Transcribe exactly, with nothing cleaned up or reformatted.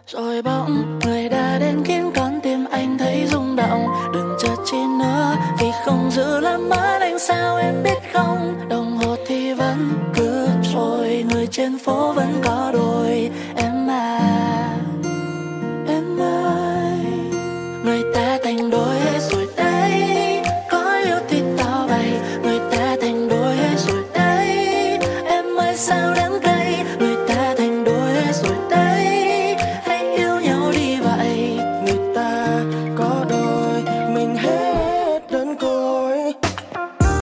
Rồi bỗng người đã đến khiến con tim anh thấy rung động. Đừng chờ chi nữa vì không giữ làm mất anh sao em biết không. Đồng hồ thì vẫn cứ trôi, người trên phố vẫn có đôi. Em à, em ơi, người ta thành đôi hết rồi